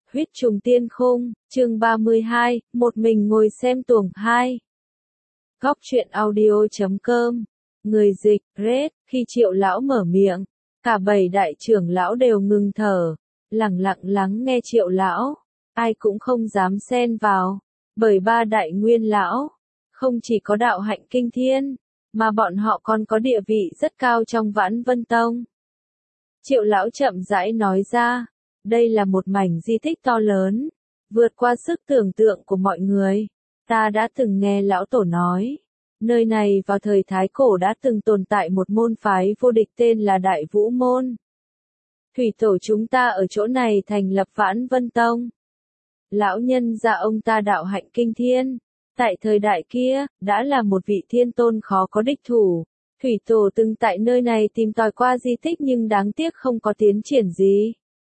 Huyết trùng tiên khung, chương 32, một mình ngồi xem tuồng 2. Góc truyện audio.com. Người dịch, Red, khi Triệu lão mở miệng, cả 7 đại trưởng lão đều ngừng thở, lặng lặng lắng nghe Triệu lão, ai cũng không dám xen vào, bởi 3 đại nguyên lão, không chỉ có đạo hạnh kinh thiên, mà bọn họ còn có địa vị rất cao trong Vãn Vân Tông. Triệu lão chậm rãi nói ra, đây là một mảnh di tích to lớn, vượt qua sức tưởng tượng của mọi người. Ta đã từng nghe lão tổ nói, nơi này vào thời Thái Cổ đã từng tồn tại một môn phái vô địch tên là Đại Vũ Môn. Thủy tổ chúng ta ở chỗ này thành lập Vãn Vân Tông. Lão nhân gia ông ta đạo hạnh kinh thiên, tại thời đại kia, đã là một vị thiên tôn khó có địch thủ. Thủy tổ từng tại nơi này tìm tòi qua di tích nhưng đáng tiếc không có tiến triển gì.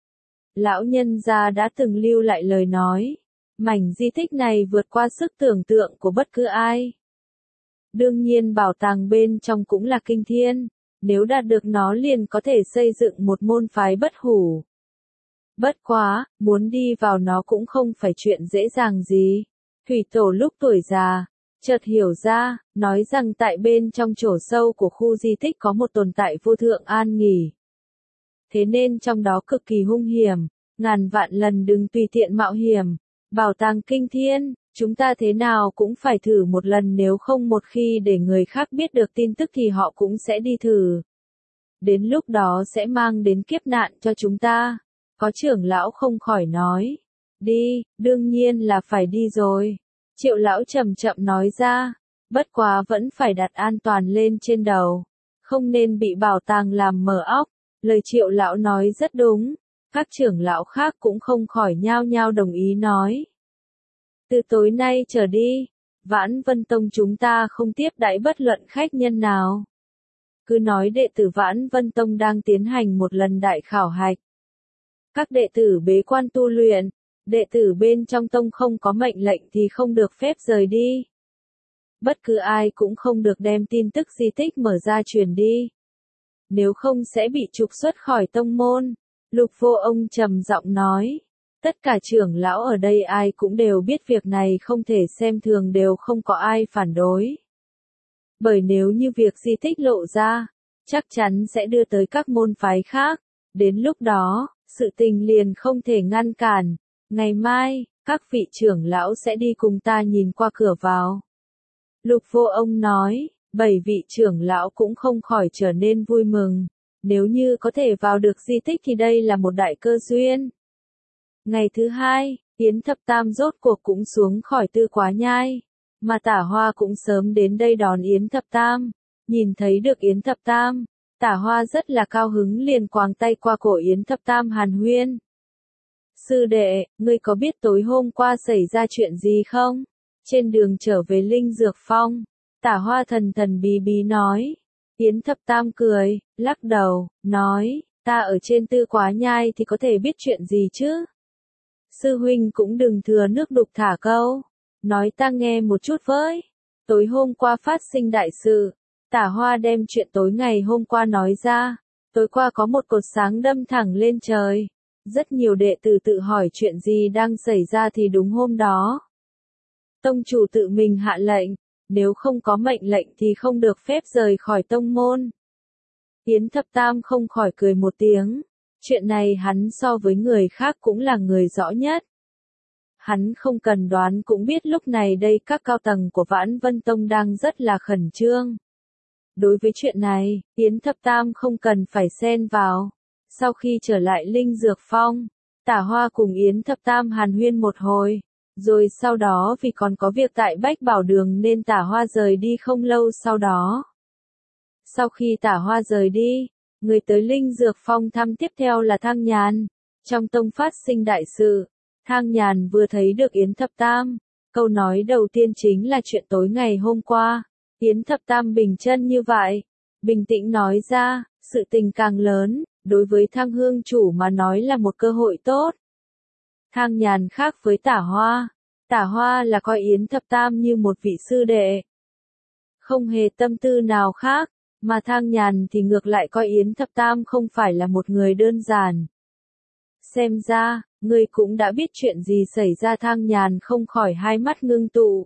Lão nhân gia đã từng lưu lại lời nói, mảnh di tích này vượt qua sức tưởng tượng của bất cứ ai. Đương nhiên bảo tàng bên trong cũng là kinh thiên, nếu đạt được nó liền có thể xây dựng một môn phái bất hủ. Bất quá, muốn đi vào nó cũng không phải chuyện dễ dàng gì. Thủy tổ lúc tuổi già, chợt hiểu ra, nói rằng tại bên trong chỗ sâu của khu di tích có một tồn tại vô thượng an nghỉ. Thế nên trong đó cực kỳ hung hiểm, ngàn vạn lần đừng tùy tiện mạo hiểm. Bảo tàng kinh thiên, chúng ta thế nào cũng phải thử một lần, nếu không một khi để người khác biết được tin tức thì họ cũng sẽ đi thử. Đến lúc đó sẽ mang đến kiếp nạn cho chúng ta. Có trưởng lão không khỏi nói, đi, đương nhiên là phải đi rồi. Triệu lão chậm chậm nói ra, bất quá vẫn phải đặt an toàn lên trên đầu, không nên bị bảo tàng làm mờ óc. Lời Triệu lão nói rất đúng, các trưởng lão khác cũng không khỏi nhao nhao đồng ý nói. Từ tối nay trở đi, Vãn Vân Tông chúng ta không tiếp đãi bất luận khách nhân nào. Cứ nói đệ tử Vãn Vân Tông đang tiến hành một lần đại khảo hạch. Các đệ tử bế quan tu luyện, đệ tử bên trong tông không có mệnh lệnh thì không được phép rời đi. Bất cứ ai cũng không được đem tin tức di tích mở ra truyền đi. Nếu không sẽ bị trục xuất khỏi tông môn. Lục Vô Ông trầm giọng nói. Tất cả trưởng lão ở đây ai cũng đều biết việc này không thể xem thường, đều không có ai phản đối. Bởi nếu như việc di tích lộ ra, chắc chắn sẽ đưa tới các môn phái khác. Đến lúc đó, sự tình liền không thể ngăn cản. Ngày mai, các vị trưởng lão sẽ đi cùng ta nhìn qua cửa vào. Lục Vô Ông nói, 7 vị trưởng lão cũng không khỏi trở nên vui mừng. Nếu như có thể vào được di tích thì đây là một đại cơ duyên. Ngày thứ hai, Yến Thập Tam rốt cuộc cũng xuống khỏi Tư Quá Nhai. Mà Tả Hoa cũng sớm đến đây đón Yến Thập Tam. Nhìn thấy được Yến Thập Tam, Tả Hoa rất là cao hứng, liền quàng tay qua cổ Yến Thập Tam hàn huyên. Sư đệ, ngươi có biết tối hôm qua xảy ra chuyện gì không? Trên đường trở về Linh Dược Phong, Tả Hoa thần thần bí bí nói. Yến Thập Tam cười, lắc đầu, nói, ta ở trên Tư Quá Nhai thì có thể biết chuyện gì chứ? Sư huynh cũng đừng thừa nước đục thả câu, nói ta nghe một chút với. Tối hôm qua phát sinh đại sự, Tả Hoa đem chuyện tối ngày hôm qua nói ra. Tối qua có một cột sáng đâm thẳng lên trời. Rất nhiều đệ tử tự hỏi chuyện gì đang xảy ra thì đúng hôm đó. Tông chủ tự mình hạ lệnh, nếu không có mệnh lệnh thì không được phép rời khỏi tông môn. Yến Thập Tam không khỏi cười một tiếng. Chuyện này hắn so với người khác cũng là người rõ nhất. Hắn không cần đoán cũng biết lúc này đây các cao tầng của Vãn Vân Tông đang rất là khẩn trương. Đối với chuyện này, Yến Thập Tam không cần phải xen vào. Sau khi trở lại Linh Dược Phong, Tả Hoa cùng Yến Thập Tam hàn huyên một hồi. Rồi sau đó vì còn có việc tại Bách Bảo Đường nên Tả Hoa rời đi không lâu sau đó. Sau khi Tả Hoa rời đi, người tới Linh Dược Phong thăm tiếp theo là Thang Nhàn. Trong tông phát sinh đại sự, Thang Nhàn vừa thấy được Yến Thập Tam. Câu nói đầu tiên chính là chuyện tối ngày hôm qua. Yến Thập Tam bình chân như vậy, bình tĩnh nói ra, sự tình càng lớn, đối với Thang Hương chủ mà nói là một cơ hội tốt. Thang Nhàn khác với Tả Hoa là coi Yến Thập Tam như một vị sư đệ. Không hề tâm tư nào khác, mà Thang Nhàn thì ngược lại coi Yến Thập Tam không phải là một người đơn giản. Xem ra, ngươi cũng đã biết chuyện gì xảy ra. Thang Nhàn không khỏi hai mắt ngưng tụ.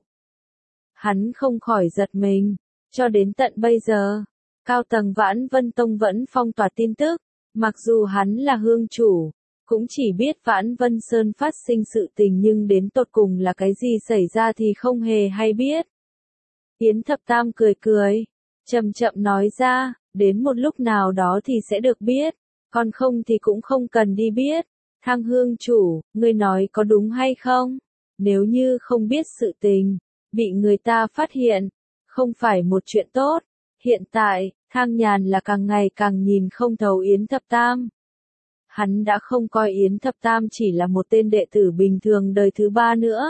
Hắn không khỏi giật mình. Cho đến tận bây giờ, cao tầng Vãn Vân Tông vẫn phong tỏa tin tức. Mặc dù hắn là hương chủ, cũng chỉ biết Vãn Vân Sơn phát sinh sự tình nhưng đến tột cùng là cái gì xảy ra thì không hề hay biết. Yến Thập Tam cười cười, chậm chậm nói ra, đến một lúc nào đó thì sẽ được biết, còn không thì cũng không cần đi biết. Thang hương chủ, ngươi nói có đúng hay không? Nếu như không biết sự tình, bị người ta phát hiện, không phải một chuyện tốt. Hiện tại, Thang Nhàn là càng ngày càng nhìn không thấu Yến Thập Tam. Hắn đã không coi Yến Thập Tam chỉ là một tên đệ tử bình thường đời thứ ba nữa.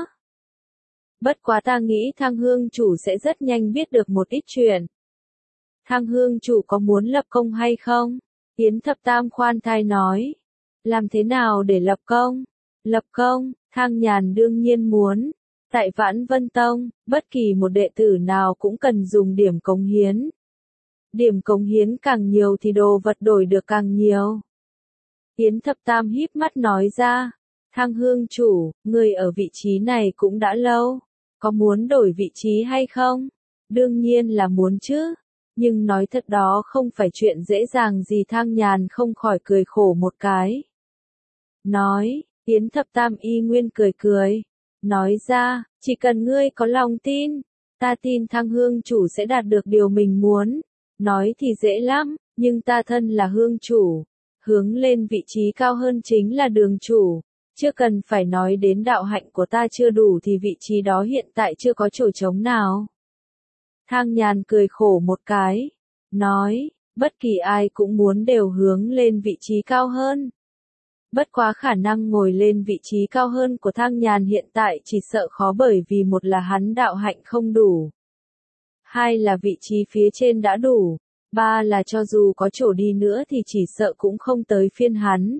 Bất quá ta nghĩ Thang hương chủ sẽ rất nhanh biết được một ít chuyện. Thang hương chủ có muốn lập công hay không? Yến Thập Tam khoan thai nói. Làm thế nào để lập công? Lập công, Thang Nhàn đương nhiên muốn. Tại Vãn Vân Tông, bất kỳ một đệ tử nào cũng cần dùng điểm cống hiến. Điểm cống hiến càng nhiều thì đồ vật đổi được càng nhiều. Yến Thập Tam híp mắt nói ra. Thang hương chủ, người ở vị trí này cũng đã lâu. Có muốn đổi vị trí hay không? Đương nhiên là muốn chứ. Nhưng nói thật đó không phải chuyện dễ dàng gì. Thang Nhàn không khỏi cười khổ một cái. Nói, Yến Thập Tam y nguyên cười cười. Nói ra, chỉ cần ngươi có lòng tin, ta tin Thang hương chủ sẽ đạt được điều mình muốn. Nói thì dễ lắm, nhưng ta thân là hương chủ. Hướng lên vị trí cao hơn chính là đường chủ. Chưa cần phải nói đến đạo hạnh của ta chưa đủ thì vị trí đó hiện tại chưa có chỗ trống nào. Thang Nhàn cười khổ một cái. Nói, bất kỳ ai cũng muốn đều hướng lên vị trí cao hơn. Bất quá khả năng ngồi lên vị trí cao hơn của Thang Nhàn hiện tại chỉ sợ khó bởi vì một là hắn đạo hạnh không đủ. Hai là vị trí phía trên đã đủ. Ba là cho dù có chỗ đi nữa thì chỉ sợ cũng không tới phiên hắn.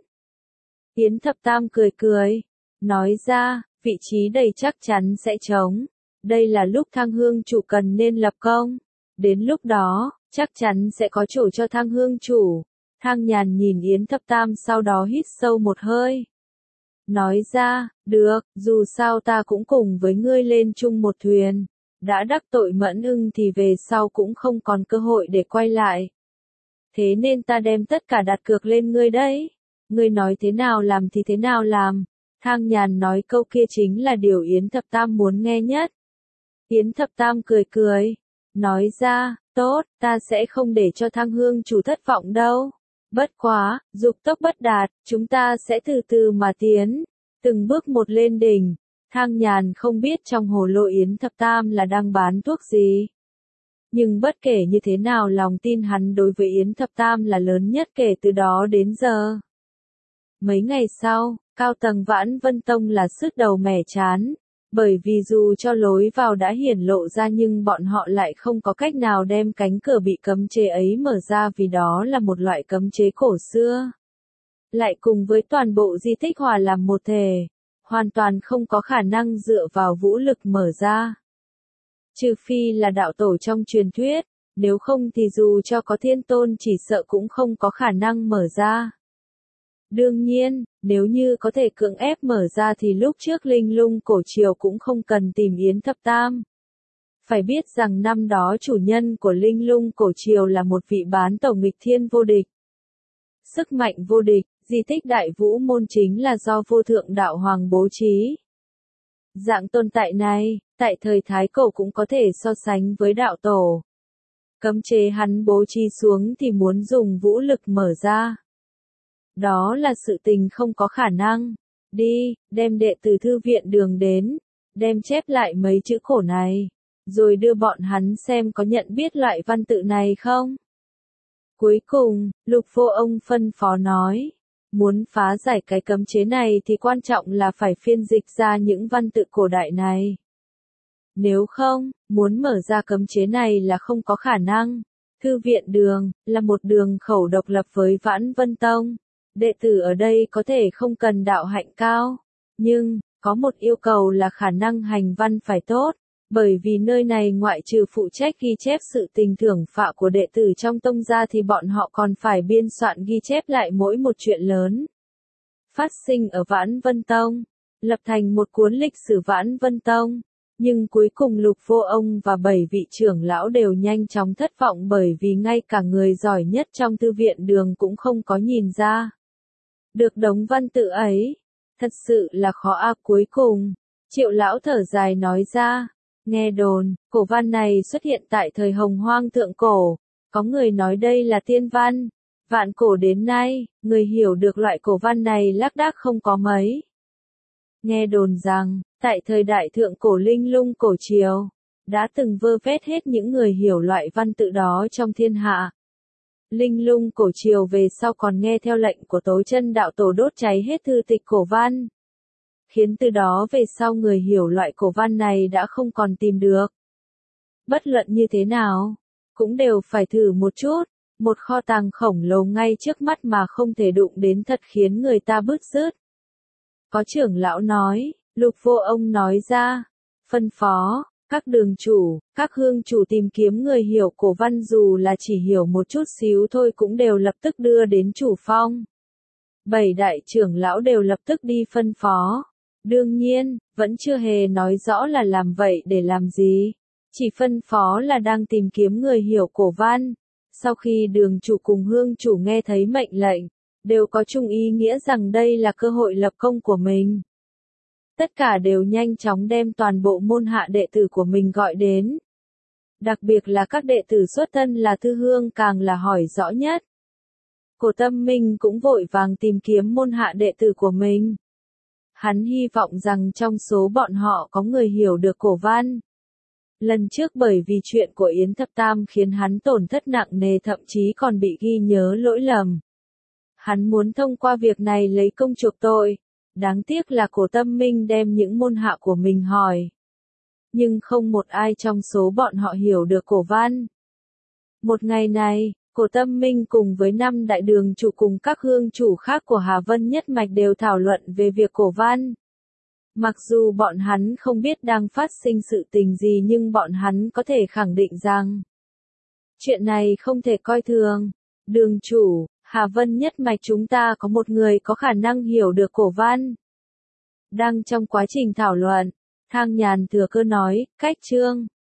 Yến Thập Tam cười cười. Nói ra, vị trí đầy chắc chắn sẽ trống. Đây là lúc Thang hương chủ cần nên lập công. Đến lúc đó, chắc chắn sẽ có chỗ cho Thang hương chủ. Thang Nhàn nhìn Yến Thập Tam sau đó hít sâu một hơi. Nói ra, được, dù sao ta cũng cùng với ngươi lên chung một thuyền. Đã đắc tội Mẫn Ưng thì về sau cũng không còn cơ hội để quay lại. Thế nên ta đem tất cả đặt cược lên ngươi đấy. Ngươi nói thế nào làm thì thế nào làm. Thang Nhàn nói câu kia chính là điều Yến Thập Tam muốn nghe nhất. Yến Thập Tam cười cười. Nói ra, tốt, ta sẽ không để cho Thang hương chủ thất vọng đâu. Bất quá, dục tốc bất đạt, chúng ta sẽ từ từ mà tiến. Từng bước một lên đỉnh. Thang Nhàn không biết trong hồ lô Yến Thập Tam là đang bán thuốc gì. Nhưng bất kể như thế nào lòng tin hắn đối với Yến Thập Tam là lớn nhất kể từ đó đến giờ. Mấy ngày sau, cao tầng Vãn Vân Tông là sứt đầu mẻ chán. Bởi vì dù cho lối vào đã hiển lộ ra nhưng bọn họ lại không có cách nào đem cánh cửa bị cấm chế ấy mở ra vì đó là một loại cấm chế cổ xưa. Lại cùng với toàn bộ di tích hòa làm một thể. Hoàn toàn không có khả năng dựa vào vũ lực mở ra. Trừ phi là đạo tổ trong truyền thuyết, nếu không thì dù cho có thiên tôn chỉ sợ cũng không có khả năng mở ra. Đương nhiên, nếu như có thể cưỡng ép mở ra thì lúc trước Linh Lung cổ triều cũng không cần tìm Yến Thập Tam. Phải biết rằng năm đó chủ nhân của Linh Lung cổ triều là một vị bán tổng nghịch thiên vô địch. Sức mạnh vô địch, di tích Đại Vũ Môn chính là do vô thượng đạo hoàng bố trí. Dạng tồn tại này, tại thời Thái Cổ cũng có thể so sánh với đạo tổ. Cấm chế hắn bố trí xuống thì muốn dùng vũ lực mở ra. Đó là sự tình không có khả năng. Đi, đem đệ tử thư viện đường đến, đem chép lại mấy chữ khổ này, rồi đưa bọn hắn xem có nhận biết loại văn tự này không. Cuối cùng, Lục Vô Ông phân phó nói, muốn phá giải cái cấm chế này thì quan trọng là phải phiên dịch ra những văn tự cổ đại này. Nếu không, muốn mở ra cấm chế này là không có khả năng. Thư viện đường, là một đường khẩu độc lập với Vãn Vân Tông. Đệ tử ở đây có thể không cần đạo hạnh cao, nhưng, có một yêu cầu là khả năng hành văn phải tốt, bởi vì nơi này ngoại trừ phụ trách ghi chép sự tình thưởng phạ của đệ tử trong tông ra thì bọn họ còn phải biên soạn ghi chép lại mỗi một chuyện lớn. phát sinh ở Vãn Vân Tông, lập thành một cuốn lịch sử Vãn Vân Tông. Nhưng cuối cùng Lục Vô Ông và 7 vị trưởng lão đều nhanh chóng thất vọng bởi vì ngay cả người giỏi nhất trong thư viện đường cũng không có nhìn ra được đống văn tự ấy. Thật sự là khó a. Cuối cùng, Triệu lão thở dài nói ra, nghe đồn, cổ văn này xuất hiện tại thời Hồng Hoang thượng cổ, có người nói đây là tiên văn. Vạn cổ đến nay, người hiểu được loại cổ văn này lác đác không có mấy. Nghe đồn rằng, tại thời đại thượng cổ Linh Lung cổ triều, đã từng vơ vét hết những người hiểu loại văn tự đó trong thiên hạ. Linh Lung cổ triều về sau còn nghe theo lệnh của Tối Chân đạo tổ đốt cháy hết thư tịch cổ văn, khiến từ đó về sau người hiểu loại cổ văn này đã không còn tìm được. Bất luận như thế nào, cũng đều phải thử một chút, một kho tàng khổng lồ ngay trước mắt mà không thể đụng đến thật khiến người ta bứt rứt. Có trưởng lão nói, Lục Vô Ông nói ra, phân phó, các đường chủ, các hương chủ tìm kiếm người hiểu cổ văn dù là chỉ hiểu một chút xíu thôi cũng đều lập tức đưa đến chủ phong. 7 đại trưởng lão đều lập tức đi phân phó. Đương nhiên, vẫn chưa hề nói rõ là làm vậy để làm gì. Chỉ phân phó là đang tìm kiếm người hiểu cổ văn. Sau khi đường chủ cùng hương chủ nghe thấy mệnh lệnh, đều có chung ý nghĩa rằng đây là cơ hội lập công của mình. Tất cả đều nhanh chóng đem toàn bộ môn hạ đệ tử của mình gọi đến. Đặc biệt là các đệ tử xuất thân là Thư Hương càng là hỏi rõ nhất. Cổ Tâm Minh cũng vội vàng tìm kiếm môn hạ đệ tử của mình. Hắn hy vọng rằng trong số bọn họ có người hiểu được cổ văn. Lần trước bởi vì chuyện của Yến Thập Tam khiến hắn tổn thất nặng nề thậm chí còn bị ghi nhớ lỗi lầm. Hắn muốn thông qua việc này lấy công chuộc tội. Đáng tiếc là Cổ Tâm Minh đem những môn hạ của mình hỏi. Nhưng không một ai trong số bọn họ hiểu được cổ văn. Một ngày này, Cổ Tâm Minh cùng với 5 đại đường chủ cùng các hương chủ khác của Hà Vân Nhất Mạch đều thảo luận về việc cổ văn. Mặc dù bọn hắn không biết đang phát sinh sự tình gì nhưng bọn hắn có thể khẳng định rằng chuyện này không thể coi thường. Đường chủ, Hà Vân Nhất Mạch chúng ta có một người có khả năng hiểu được cổ văn. Đang trong quá trình thảo luận, Thang Nhàn thừa cơ nói, cách chương.